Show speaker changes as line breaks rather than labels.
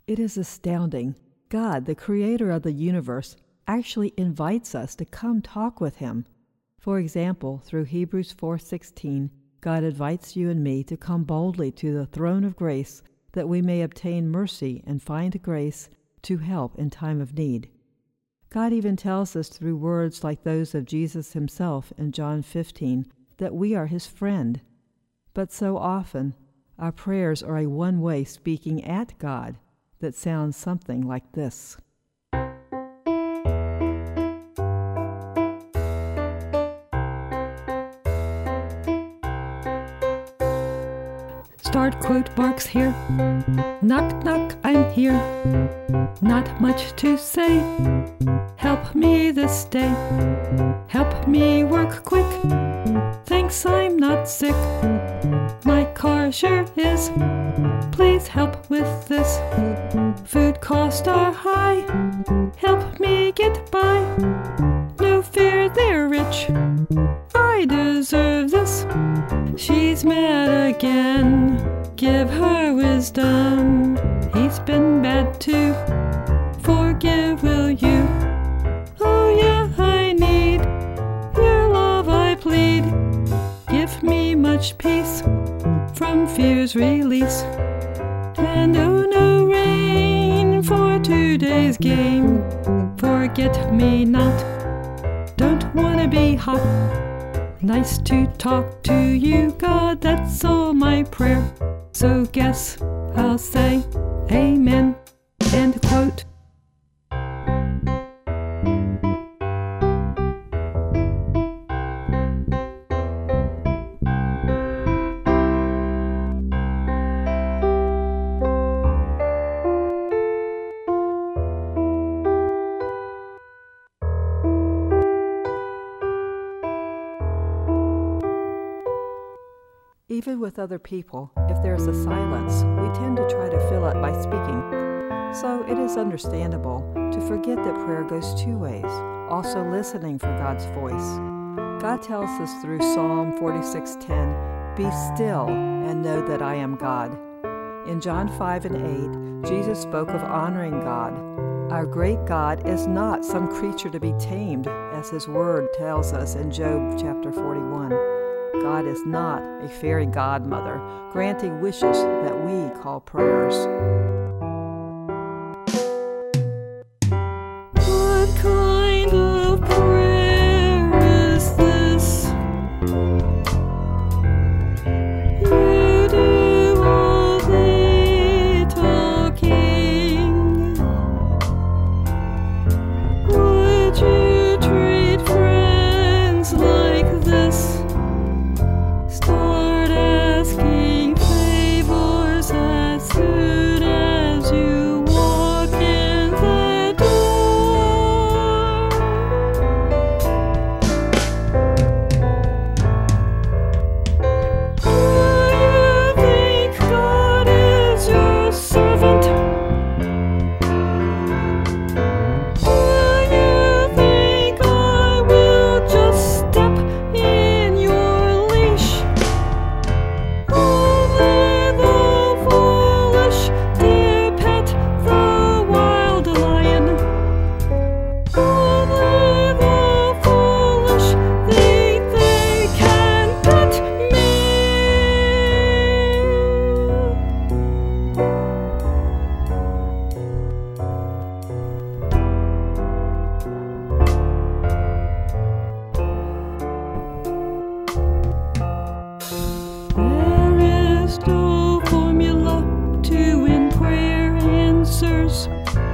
It is astounding. God, the creator of the universe, actually invites us to come talk with Him. For example, through Hebrews 4:16, God invites you and me to come boldly to the throne of grace that we may obtain mercy and find grace to help in time of need. God even tells us through words like those of Jesus Himself in John 15 that we are His friend. But so often, our prayers are a one-way speaking at God that sounds something like this. Start quote marks here. Knock, knock, I'm here. Not much to say. Help me this day. Help me work quick. Thanks, I'm not sick. My car sure is. Please help with this. Food costs are high. Help me get by. No fear, they're rich. I deserve this. She's mad again. Give her wisdom. He's been bad too. Forgive, will you? Oh yeah, I need your love, I plead. Give me much peace from fear's release. And oh, no rain for today's game. Forget me not. Don't wanna be hot. Nice to talk to you, God, that's all my prayer. So guess I'll say amen, end quote. Even with other people, if there's a silence, we tend to try to fill it by speaking. So it is understandable to forget that prayer goes two ways, also listening for God's voice. God tells us through Psalm 46:10, "Be still and know that I am God." In John 5:8, Jesus spoke of honoring God. Our great God is not some creature to be tamed, as His word tells us in Job chapter 41. God is not a fairy godmother granting wishes that we call prayers. What kind of prayer is this? You do all the talking. Would you treat friends like this? Start asking favors as soon as you walk in the door. Do you think God is your servant? Do you think I will just step in your leash? Only the foolish dear pet the wild lion. Only the foolish think they can pet me. There is no formula to win prayer answers.